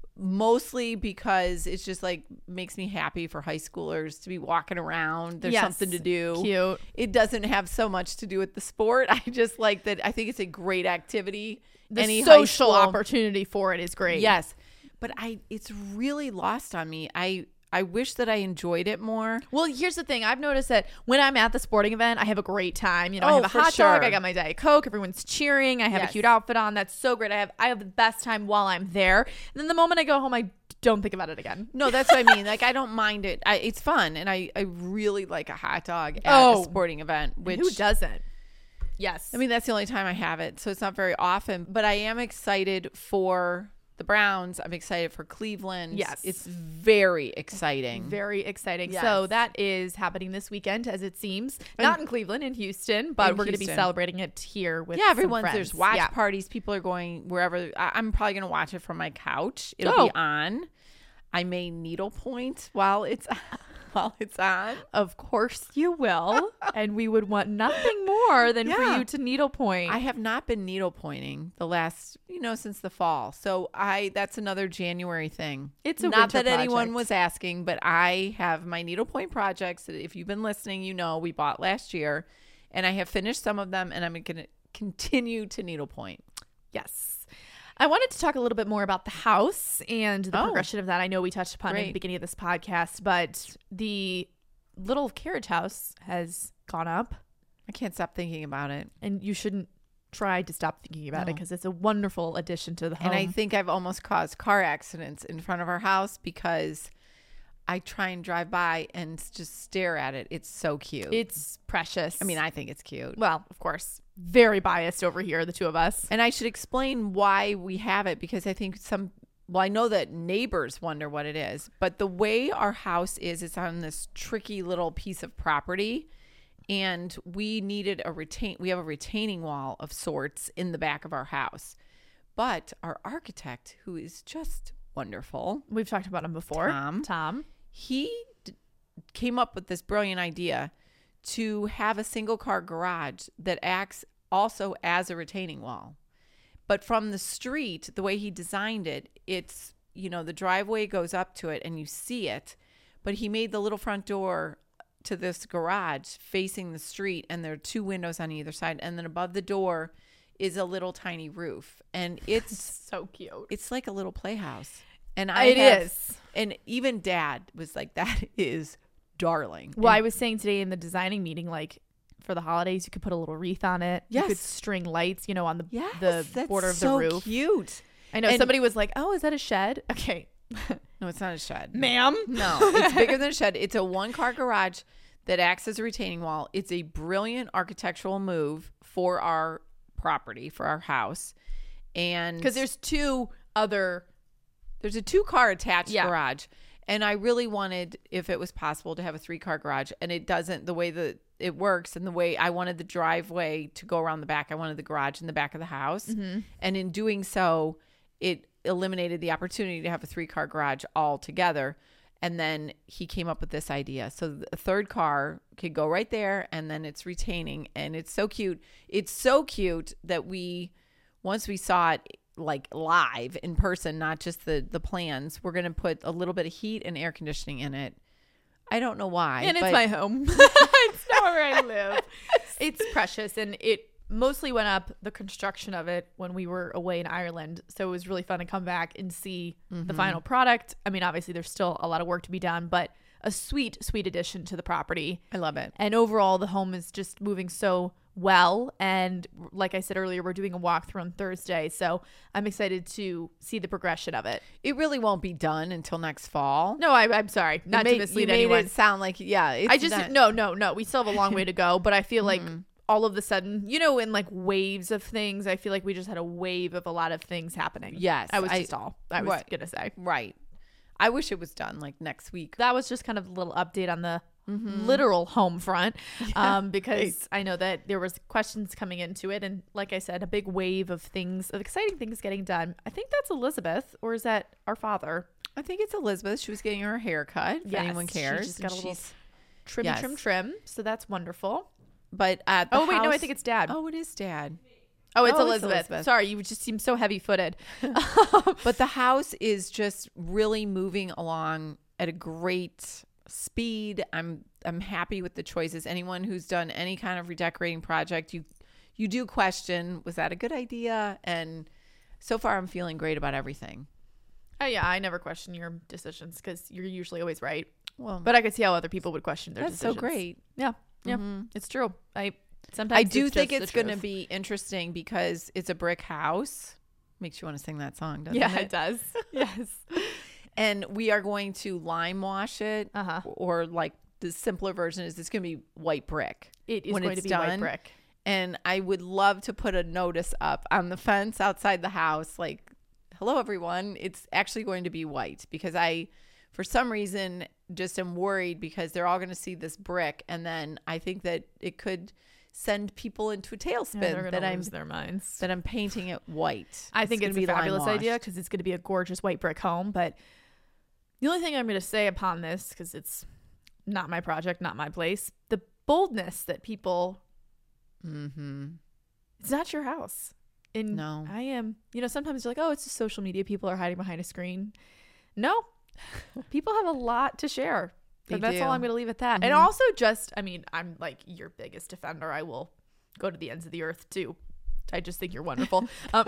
Speaker 3: mostly because it's just like makes me happy for high schoolers to be walking around. There's
Speaker 2: Yes.
Speaker 3: something to do.
Speaker 2: Cute.
Speaker 3: It doesn't have so much to do with the sport. I just like that. I think it's a great activity.
Speaker 2: The
Speaker 3: Any high
Speaker 2: social
Speaker 3: school-
Speaker 2: opportunity for it is great.
Speaker 3: Yes, but I it's really lost on me. I I wish that I enjoyed it more.
Speaker 2: Well, here's the thing. I've noticed that when I'm at the sporting event, I have a great time. You know, I
Speaker 3: Oh,
Speaker 2: have a
Speaker 3: for
Speaker 2: hot dog.
Speaker 3: sure.
Speaker 2: I got my Diet Coke. Everyone's cheering. I have
Speaker 3: Yes.
Speaker 2: a cute outfit on. That's so great. I have I have the best time while I'm there. And then the moment I go home, I don't think about it again.
Speaker 3: No, that's what I mean. Like I don't mind it. I, it's fun, and I I really like a hot dog at
Speaker 2: Oh.
Speaker 3: a sporting event. Which
Speaker 2: Who doesn't? Yes.
Speaker 3: I mean, that's the only time I have it, so it's not very often. But I am excited for the Browns. I'm excited for Cleveland.
Speaker 2: Yes.
Speaker 3: It's very exciting.
Speaker 2: very exciting.
Speaker 3: Yes.
Speaker 2: So that is happening this weekend, as it seems. Not in Cleveland, in Houston, but
Speaker 3: In
Speaker 2: we're going to be
Speaker 3: Houston.
Speaker 2: celebrating it here with
Speaker 3: yeah,
Speaker 2: some
Speaker 3: everyone's
Speaker 2: friends.
Speaker 3: there's watch
Speaker 2: Yeah.
Speaker 3: parties. People are going wherever. I, I'm probably going to watch it from my couch. It'll
Speaker 2: Oh.
Speaker 3: be on. I may needlepoint while it's while it's on.
Speaker 2: Of course you will. And we would want nothing more than for
Speaker 3: Yeah.
Speaker 2: you to needlepoint.
Speaker 3: I have not been needlepointing the last, you know, since the fall. So I that's another January thing.
Speaker 2: It's a
Speaker 3: not
Speaker 2: winter
Speaker 3: that anyone
Speaker 2: project.
Speaker 3: was asking, but I have my needlepoint projects that if you've been listening, you know we bought last year, and I have finished some of them, and I'm going to continue to needlepoint.
Speaker 2: Yes. I wanted to talk a little bit more about the house and the
Speaker 3: Oh.
Speaker 2: progression of that. I know we touched upon it in the
Speaker 3: Great.
Speaker 2: beginning of this podcast, but the little carriage house has gone up,
Speaker 3: I can't stop thinking about it.
Speaker 2: and you shouldn't try to stop thinking about it
Speaker 3: No.
Speaker 2: because it's a wonderful addition to the home.
Speaker 3: And I think I've almost caused car accidents in front of our house because I try and drive by and s- just stare at it. It's so cute.
Speaker 2: it's precious.
Speaker 3: I mean, I think it's cute.
Speaker 2: well, of course, very biased over here, the two of us.
Speaker 3: And I should explain why we have it because I think some, well, I know that neighbors wonder what it is, but the way our house is, it's on this tricky little piece of property. And we needed a retain, we have a retaining wall of sorts in the back of our house. But our architect, who is just wonderful,
Speaker 2: We've talked about him before.
Speaker 3: Tom.
Speaker 2: Tom.
Speaker 3: he d- came up with this brilliant idea to have a single car garage that acts also as a retaining wall. But from the street, the way he designed it, it's, you know, the driveway goes up to it and you see it, but he made the little front door to this garage facing the street, and there are two windows on either side, and then above the door is a little tiny roof, and it's
Speaker 2: So cute.
Speaker 3: it's like a little playhouse. And I
Speaker 2: It
Speaker 3: have-
Speaker 2: is.
Speaker 3: and even Dad was like, that is darling.
Speaker 2: Well, I
Speaker 3: And
Speaker 2: was saying today in the designing meeting, like for the holidays, you could put a little wreath on it. You could
Speaker 3: Yes.
Speaker 2: string lights, you know, on the
Speaker 3: yes,
Speaker 2: the
Speaker 3: that's
Speaker 2: border of
Speaker 3: so
Speaker 2: the roof.
Speaker 3: cute.
Speaker 2: I know
Speaker 3: And-
Speaker 2: somebody was like, "Oh, is that a shed?" Okay,
Speaker 3: No, it's not a shed.
Speaker 2: ma'am.
Speaker 3: No, it's bigger than a shed. It's a one car garage that acts as a retaining wall. It's a brilliant architectural move for our property, for our house. And
Speaker 2: Because there's two other.
Speaker 3: There's a two car attached
Speaker 2: Yeah.
Speaker 3: garage. And I really wanted, if it was possible, to have a three car garage. And it doesn't, the way that it works and the way I wanted the driveway to go around the back, I wanted the garage in the back of the house.
Speaker 2: Mm-hmm.
Speaker 3: And in doing so, it eliminated the opportunity to have a three car garage altogether. And then he came up with this idea. So the third car could go right there, and then it's retaining. And it's so cute. It's so cute that we, once we saw it, like live in person, not just the the plans. We're going to put a little bit of heat and air conditioning in it. I don't know why.
Speaker 2: And it's
Speaker 3: but-
Speaker 2: my home. It's not where I live. It's precious. And it mostly went up, the construction of it, when we were away in Ireland. So it was really fun to come back and see mm-hmm. the final product. I mean, obviously there's still a lot of work to be done, but a sweet, sweet addition to the property.
Speaker 3: I love it.
Speaker 2: And overall, the home is just moving so well. And like I said earlier, we're doing a walkthrough on Thursday. So I'm excited to see the progression of it.
Speaker 3: It really won't be done until next fall.
Speaker 2: No, I, I'm sorry. Not
Speaker 3: made,
Speaker 2: to mislead
Speaker 3: you
Speaker 2: anyone.
Speaker 3: made it sound like, yeah. It's
Speaker 2: I just,
Speaker 3: not-
Speaker 2: no, no, no. We still have a long way to go. But I feel like mm-hmm. all of a sudden, you know, in like waves of things, I feel like we just had a wave of a lot of things happening.
Speaker 3: Yes.
Speaker 2: I was
Speaker 3: I,
Speaker 2: just all I was
Speaker 3: right,
Speaker 2: going to say.
Speaker 3: Right. I wish it was done like next week.
Speaker 2: That was just kind of a little update on the mm-hmm. literal home front yeah, um, because right. I know that there was questions coming into it. And like I said, a big wave of things, of exciting things getting done. I think that's Elizabeth, or is that our father?
Speaker 3: I think it's Elizabeth. She was getting her hair cut, if yes, anyone cares.
Speaker 2: She just got a little trim, yes. trim, trim. So that's wonderful.
Speaker 3: But at the
Speaker 2: Oh, wait,
Speaker 3: house,
Speaker 2: no, I think it's Dad.
Speaker 3: Oh, it is Dad.
Speaker 2: Oh, it's,
Speaker 3: oh
Speaker 2: Elizabeth.
Speaker 3: it's Elizabeth.
Speaker 2: Sorry, you just seem so heavy-footed.
Speaker 3: But the house is just really moving along at a great speed. I'm I'm happy with the choices. Anyone who's done any kind of redecorating project, you you do question, was that a good idea? And so far, I'm feeling great about everything.
Speaker 2: Oh yeah, I never question your decisions because you're usually always right.
Speaker 3: Well,
Speaker 2: but I could see how other people would question their
Speaker 3: that's
Speaker 2: decisions.
Speaker 3: so great.
Speaker 2: Yeah, yeah,
Speaker 3: mm-hmm.
Speaker 2: It's true. I. Sometimes
Speaker 3: I do
Speaker 2: it's
Speaker 3: think
Speaker 2: just
Speaker 3: it's going to be interesting because it's a brick house. Makes you want to sing that song, doesn't
Speaker 2: yeah,
Speaker 3: it?
Speaker 2: it does. Yes.
Speaker 3: And we are going to lime wash it,
Speaker 2: uh-huh.
Speaker 3: or like the simpler version is it's going to be white brick.
Speaker 2: It is
Speaker 3: when
Speaker 2: going
Speaker 3: it's
Speaker 2: to be
Speaker 3: done.
Speaker 2: white brick.
Speaker 3: And I would love to put a notice up on the fence outside the house, like, hello, everyone. It's actually going to be white because I, for some reason, just am worried because they're all going to see this brick. And then I think that it could send people into a tailspin
Speaker 2: yeah,
Speaker 3: that I'm
Speaker 2: lose their minds
Speaker 3: that I'm painting it white.
Speaker 2: I think it's, it's a fabulous
Speaker 3: lime-washed.
Speaker 2: idea because it's going to be a gorgeous white brick home. But the only thing I'm going to say upon this, because it's not my project, not my place, the boldness that people,
Speaker 3: mm-hmm.
Speaker 2: it's not your house. And
Speaker 3: no,
Speaker 2: I am. You know, sometimes you're like, oh, it's just social media. People are hiding behind a screen. No, people have a lot to share. But that's
Speaker 3: do.
Speaker 2: all I'm going to leave at that. Mm-hmm. And also just, I mean, I'm like your biggest defender. I will go to the ends of the earth too. I just think you're wonderful. um,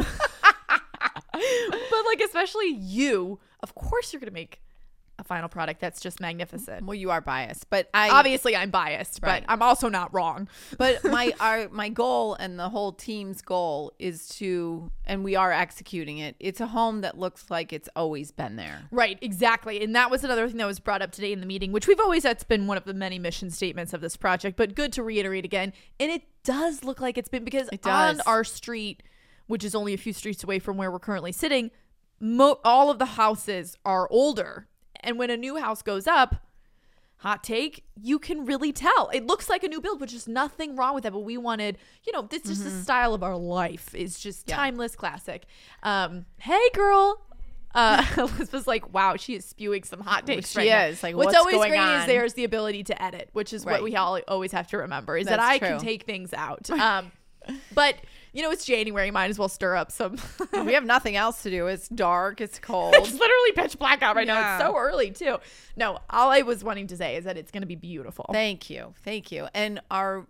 Speaker 2: but like, especially you, of course you're going to make a final product that's just magnificent.
Speaker 3: Well, you are biased, but I
Speaker 2: obviously I'm biased,
Speaker 3: right.
Speaker 2: but I'm also not wrong.
Speaker 3: But my our my goal and the whole team's goal is to, and we are executing it. It's a home that looks like it's always been there.
Speaker 2: Right, exactly. And that was another thing that was brought up today in the meeting, which we've always, that's been one of the many mission statements of this project, but good to reiterate again. And it does look like it's been, because
Speaker 3: it does.
Speaker 2: on our street, which is only a few streets away from where we're currently sitting, mo- all of the houses are older. And when a new house goes up, hot take, you can really tell. It looks like a new build, which is nothing wrong with that. But we wanted, you know, it's just mm-hmm. the style of our life. It's just yeah. timeless classic. Um, hey, girl. Uh, Elizabeth's like, wow, she is spewing some hot takes.
Speaker 3: She
Speaker 2: right
Speaker 3: is.
Speaker 2: Now.
Speaker 3: Like,
Speaker 2: what's,
Speaker 3: what's
Speaker 2: always
Speaker 3: going
Speaker 2: great
Speaker 3: on?
Speaker 2: is there's the ability to edit, which is
Speaker 3: right.
Speaker 2: what we all always have to remember, is
Speaker 3: That's
Speaker 2: that I
Speaker 3: true.
Speaker 2: can take things out. Um, but you know, it's January. Might as well stir up some.
Speaker 3: We have nothing else to do. It's dark. It's cold.
Speaker 2: It's literally pitch black out right
Speaker 3: yeah.
Speaker 2: now. It's so early too. No, all I was wanting to say is that it's going to be beautiful.
Speaker 3: Thank you. Thank you. And our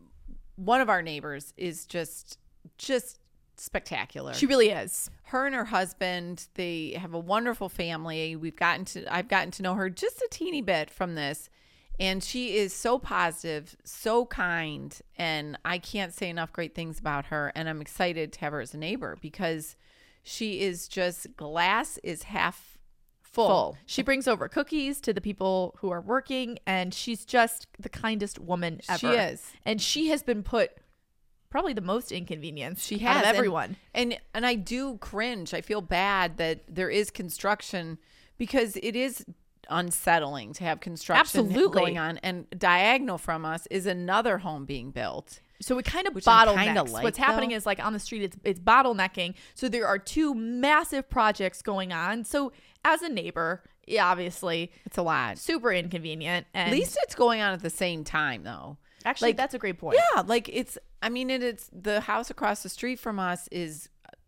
Speaker 3: one of our neighbors is just just spectacular.
Speaker 2: She really is.
Speaker 3: Her and her husband, they have a wonderful family. We've gotten to I've gotten to know her just a teeny bit from this. And she is so positive, so kind, and I can't say enough great things about her. And I'm excited to have her as a neighbor because she is just, glass is half full.
Speaker 2: full. She brings over cookies to the people who are working, and she's just the kindest woman ever.
Speaker 3: She is.
Speaker 2: And she has been put probably the most inconvenience
Speaker 3: she
Speaker 2: out
Speaker 3: has.
Speaker 2: of everyone.
Speaker 3: And, and and I do cringe. I feel bad that there is construction because it is unsettling to have construction
Speaker 2: Absolutely.
Speaker 3: going on, and diagonal from us is another home being built.
Speaker 2: So it kind of
Speaker 3: Which I
Speaker 2: bottlenecks.
Speaker 3: kinda like,
Speaker 2: What's happening
Speaker 3: though.
Speaker 2: is, like, on the street, it's it's bottlenecking. So there are two massive projects going on. So as a neighbor, yeah, obviously
Speaker 3: It's a lot.
Speaker 2: super inconvenient. And
Speaker 3: At least it's going on at the same time, though.
Speaker 2: actually,
Speaker 3: like,
Speaker 2: that's a great point.
Speaker 3: Yeah, like it's. I mean, it, it's the house across the street from us is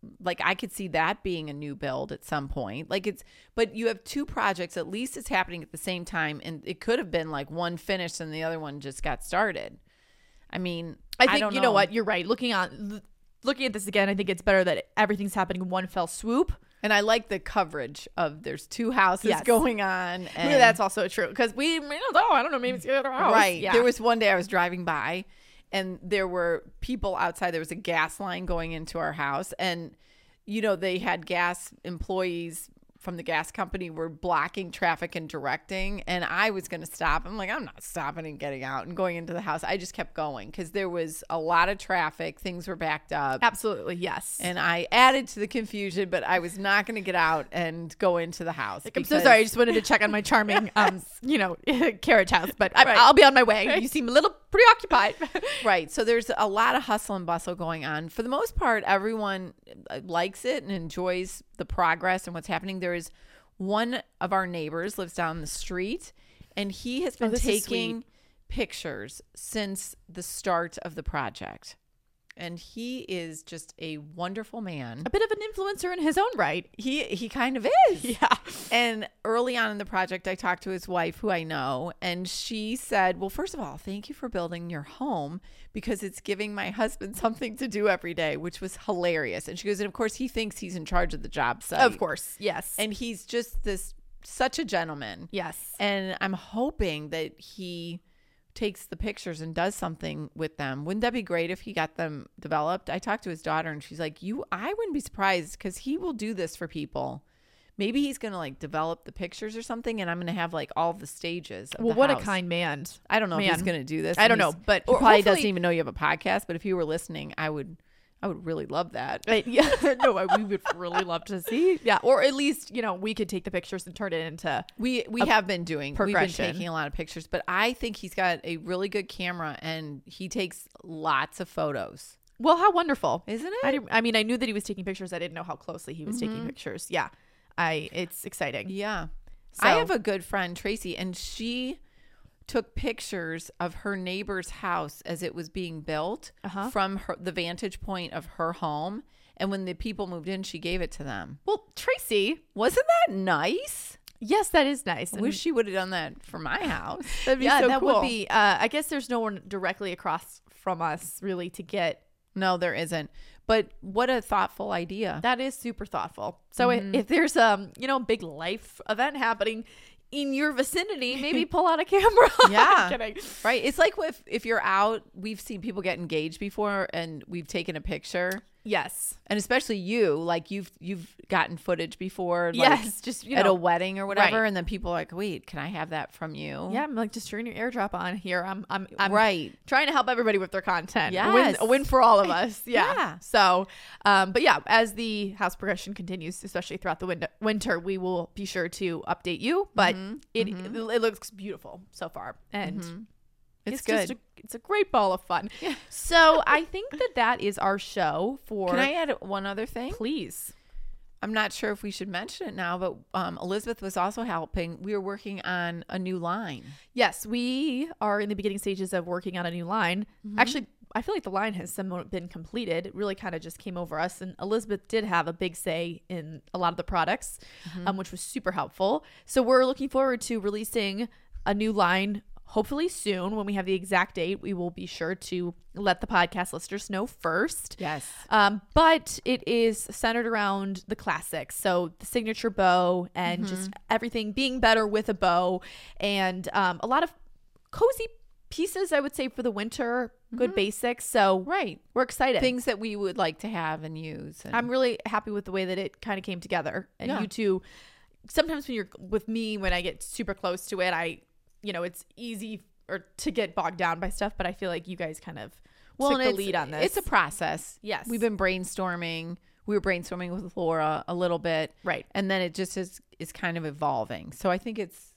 Speaker 3: like I could see that being a new build at some point. Like it's, but you have two projects, at least it's happening at the same time. And it could have been like one finished and the other one just got started. I mean,
Speaker 2: I think,
Speaker 3: I don't
Speaker 2: you
Speaker 3: know.
Speaker 2: know what, you're right. Looking on, looking at this again, I think it's better that everything's happening in one fell swoop.
Speaker 3: And I like the coverage of there's two houses
Speaker 2: Yes.
Speaker 3: going on. And
Speaker 2: Yeah, that's also true because we, we don't know. I don't know. Maybe it's the other house.
Speaker 3: right.
Speaker 2: Yeah.
Speaker 3: There was one day I was driving by and there were people outside. There was a gas line going into our house. And, you know, they had gas employees from the gas company were blocking traffic and directing. And I was going to stop. I'm like, I'm not stopping and getting out and going into the house. I just kept going because there was a lot of traffic. Things were backed up.
Speaker 2: Absolutely. Yes.
Speaker 3: And I added to the confusion, but I was not going to get out and go into the house.
Speaker 2: I'm so
Speaker 3: because-
Speaker 2: sorry. I just wanted to check on my charming, um, you know, carriage house, but I,
Speaker 3: Right.
Speaker 2: I'll be on my way.
Speaker 3: Right.
Speaker 2: You seem a little preoccupied.
Speaker 3: Right. So there's a lot of hustle and bustle going on. For the most part, everyone likes it and enjoys the progress and what's happening. There is one of our neighbors lives down the street, and he has been
Speaker 2: this is
Speaker 3: taking
Speaker 2: sweet.
Speaker 3: pictures since the start of the project. And he is just a wonderful man.
Speaker 2: A bit of an influencer in his own right.
Speaker 3: He he kind of is.
Speaker 2: Yeah.
Speaker 3: And early on in the project, I talked to his wife, who I know, and she said, well, first of all, thank you for building your home because it's giving my husband something to do every day, which was hilarious. And she goes, and of course, he thinks he's in charge of the job site.
Speaker 2: Of course. Yes.
Speaker 3: And he's just this, such a gentleman.
Speaker 2: yes.
Speaker 3: And I'm hoping that he takes the pictures and does something with them. Wouldn't that be great if he got them developed? I talked to his daughter and she's like, you, I wouldn't be surprised because he will do this for people. Maybe he's going to like develop the pictures or something. And I'm going to have like all the stages. Of
Speaker 2: well,
Speaker 3: the
Speaker 2: what
Speaker 3: house.
Speaker 2: a kind man.
Speaker 3: I don't know if he's
Speaker 2: man.
Speaker 3: going to do this.
Speaker 2: I don't
Speaker 3: He's-
Speaker 2: know, but
Speaker 3: he
Speaker 2: or
Speaker 3: probably
Speaker 2: hopefully-
Speaker 3: doesn't even know you have a podcast. But if you were listening, I would, I would really love that.
Speaker 2: Right, yeah, no, I- we would really love to see. Yeah, or at least you know we could take the pictures and turn it into.
Speaker 3: We we
Speaker 2: a
Speaker 3: have been doing we've been
Speaker 2: progression.
Speaker 3: taking a lot of pictures, but I think he's got a really good camera and he takes lots of photos.
Speaker 2: Well, how wonderful,
Speaker 3: Isn't it?
Speaker 2: I, didn't- I mean, I knew that he was taking pictures. I didn't know how closely he was taking pictures. Yeah, I. It's exciting.
Speaker 3: Yeah.
Speaker 2: So-
Speaker 3: I have a good friend, Tracy, and she took pictures of her neighbor's house as it was being built
Speaker 2: Uh-huh.
Speaker 3: from her, the vantage point of her home. And when the people moved in, she gave it to them.
Speaker 2: Well, Tracy,
Speaker 3: Wasn't that nice?
Speaker 2: yes, that is nice.
Speaker 3: I wish she would have done that for my house.
Speaker 2: That'd be
Speaker 3: yeah,
Speaker 2: so
Speaker 3: that
Speaker 2: cool.
Speaker 3: would
Speaker 2: be. Uh, I guess there's no one directly across from us really to get.
Speaker 3: No, there isn't. But what a thoughtful idea.
Speaker 2: That is super thoughtful. So
Speaker 3: Mm-hmm.
Speaker 2: if, if there's um you know big life event happening in your vicinity, maybe pull out a camera.
Speaker 3: Yeah.
Speaker 2: I'm kidding.
Speaker 3: Right. It's like if, if you're out, we've seen people get engaged before and we've taken a picture.
Speaker 2: Yes.
Speaker 3: And especially you, like you've you've gotten footage before, like
Speaker 2: Yes. Just you
Speaker 3: at
Speaker 2: know.
Speaker 3: a wedding or whatever,
Speaker 2: right.
Speaker 3: and then people are like, "Wait, can I have that from you?"
Speaker 2: Yeah, I'm like just turn your airdrop on here. I'm I'm I'm
Speaker 3: right.
Speaker 2: trying to help everybody with their content. A win,
Speaker 3: Yes.
Speaker 2: a win for all of us. Yeah.
Speaker 3: Yeah.
Speaker 2: So, um, but yeah, as the house progression continues, especially throughout the win- winter, we will be sure to update you. But it it looks beautiful so far, and
Speaker 3: It's,
Speaker 2: it's,
Speaker 3: good.
Speaker 2: just a, it's a great ball of fun. So I think that that is our show for.
Speaker 3: Can I add one other thing?
Speaker 2: Please.
Speaker 3: I'm not sure if we should mention it now, but um, Elizabeth was also helping. We were working on a new line.
Speaker 2: Yes, we are in the beginning stages of working on a new line. Actually, I feel like the line has somewhat been completed. It really kind of just came over us. And Elizabeth did have a big say in a lot of the products, um, which was super helpful. So we're looking forward to releasing a new line hopefully soon. When we have the exact date, we will be sure to let the podcast listeners know first.
Speaker 3: Yes.
Speaker 2: Um, but it is centered around the classics. So the signature bow and just everything being better with a bow, and um, a lot of cozy pieces, I would say, for the winter, good basics. So
Speaker 3: Right.
Speaker 2: we're excited.
Speaker 3: Things that we would like to have and use. And
Speaker 2: I'm really happy with the way that it kind of came together. And
Speaker 3: Yeah.
Speaker 2: you two, sometimes when you're with me, when I get super close to it, I, you know, it's easy or to get bogged down by stuff, but I feel like you guys kind of took
Speaker 3: and
Speaker 2: the
Speaker 3: it's-
Speaker 2: lead on this.
Speaker 3: It's a process.
Speaker 2: Yes.
Speaker 3: We've been brainstorming. We were brainstorming with Laura a little bit.
Speaker 2: Right.
Speaker 3: And then it just is is kind of evolving. So I think it's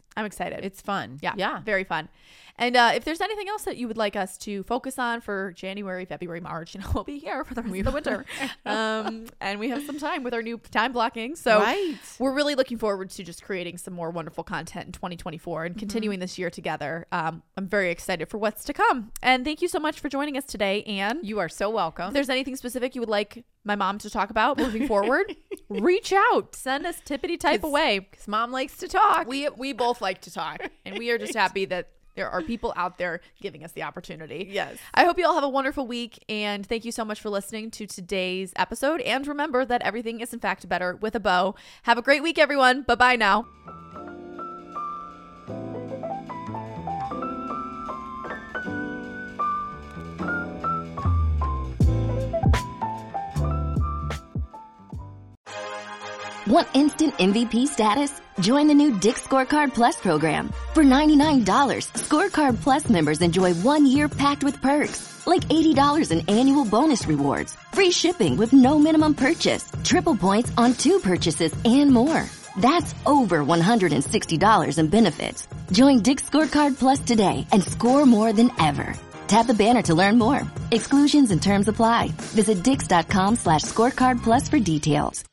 Speaker 2: I'm excited.
Speaker 3: It's fun.
Speaker 2: Yeah.
Speaker 3: Yeah.
Speaker 2: Very fun. And uh, if there's anything else that you would like us to focus on for January, February, March, you know, we'll be here for the rest of the winter. Um, and we have some time with our new time blocking. So
Speaker 3: Right.
Speaker 2: we're really looking forward to just creating some more wonderful content in twenty twenty-four and continuing this year together. Um, I'm very excited for what's to come. And thank you so much for joining us today, Anne.
Speaker 3: You are so welcome.
Speaker 2: If there's anything specific you would like my mom to talk about moving forward, reach out. Send us tippity type away.
Speaker 3: Because Mom likes to talk.
Speaker 2: We we both like to talk, and we are just happy that there are people out there giving us the opportunity.
Speaker 3: Yes.
Speaker 2: I hope you all have a wonderful week, and thank you so much for listening to today's episode. And remember that everything is in fact better with a bow. Have a great week, everyone. Bye-bye now.
Speaker 1: Want instant M V P status? Join the new Dick's Scorecard Plus program. For ninety-nine dollars, Scorecard Plus members enjoy one year packed with perks, like eighty dollars in annual bonus rewards, free shipping with no minimum purchase, triple points on two purchases, and more. That's over one hundred sixty dollars in benefits. Join Dick's Scorecard Plus today and score more than ever. Tap the banner to learn more. Exclusions and terms apply. Visit dix.com slash scorecard plus for details.